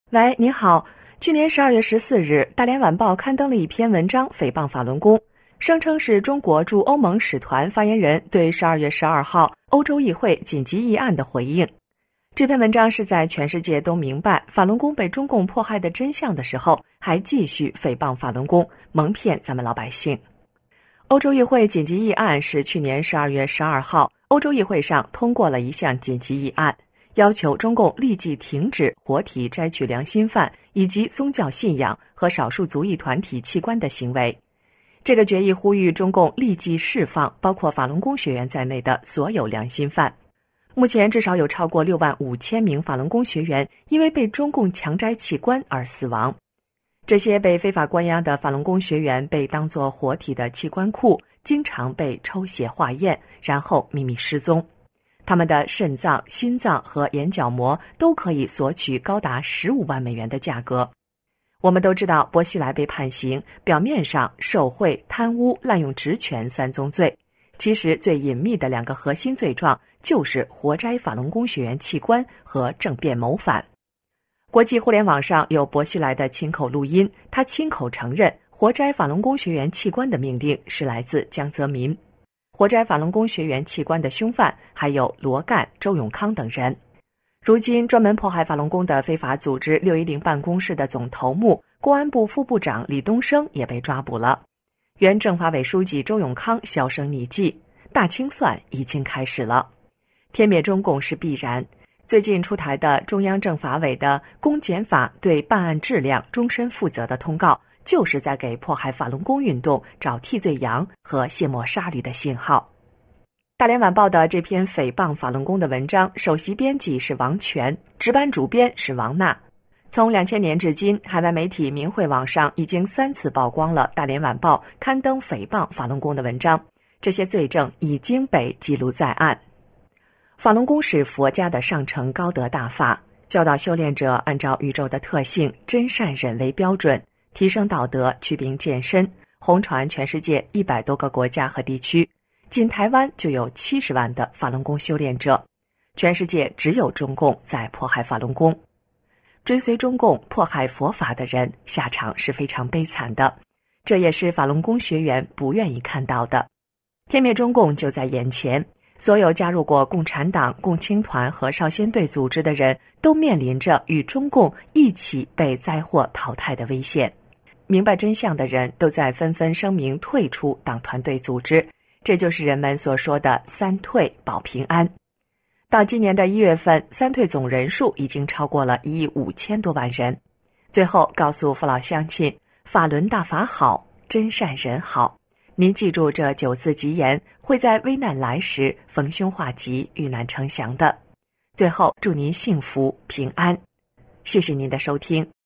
喂，你好。去年12月14日，《大连晚报》刊登了一篇文章，诽谤法轮功，声称是中国驻欧盟使团发言人对12月12号欧洲议会紧急议案的回应。这篇文章是在全世界都明白法轮功被中共迫害的真相的时候，还继续诽谤法轮功，蒙骗咱们老百姓。欧洲议会紧急议案是去年12月12号，欧洲议会上通过了一项紧急议案，要求中共立即停止活体摘取良心犯以及宗教信仰和少数族裔团体器官的行为。这个决议呼吁中共立即释放包括法轮功学员在内的所有良心犯。目前至少有超过6万5千名法轮功学员因为被中共强摘器官而死亡。这些被非法关押的法轮功学员被当作活体的器官库，经常被抽血化验，然后秘密失踪。他们的肾脏、心脏和眼角膜都可以索取高达15万美元的价格。我们都知道薄熙来被判刑，表面上受贿、贪污、滥用职权3宗罪，其实最隐秘的2个核心罪状就是活摘法轮功学员器官和政变谋反。国际互联网上有薄熙来的亲口录音，他亲口承认活摘法轮功学员器官的命令是来自江泽民。活摘法轮功学员器官的凶犯还有罗干、周永康等人。如今专门迫害法轮功的非法组织610办公室的总头目、公安部副部长李东生也被抓捕了。原政法委书记周永康销声匿迹，大清算已经开始了。天灭中共是必然。最近出台的中央政法委的公检法对办案质量终身负责的通告，就是在给迫害法轮功运动找替罪羊和卸磨杀驴的信号。大连晚报的这篇诽谤法轮功的文章，首席编辑是王权，值班主编是王娜。从2000年至今，海外媒体明慧网上已经3次曝光了大连晚报刊登诽谤法轮功的文章，这些罪证已经被记录在案。法轮功是佛家的上乘高德大法，教导修炼者按照宇宙的特性真善忍为标准，提升道德，祛病健身，红传全世界100多个国家和地区，仅台湾就有70万的法轮功修炼者。全世界只有中共在迫害法轮功。追随中共迫害佛法的人，下场是非常悲惨的，这也是法轮功学员不愿意看到的。天灭中共就在眼前，所有加入过共产党、共青团和少先队组织的人都面临着与中共一起被灾祸淘汰的危险。明白真相的人都在纷纷声明退出党团队组织，这就是人们所说的3退保平安。到今年的1月份，3退总人数已经超过了1亿5千多万人。最后告诉父老乡亲，法轮大法好，真善人好。您记住这9字吉言，会在危难来时逢凶化吉，遇难成祥的。最后祝您幸福平安，谢谢您的收听。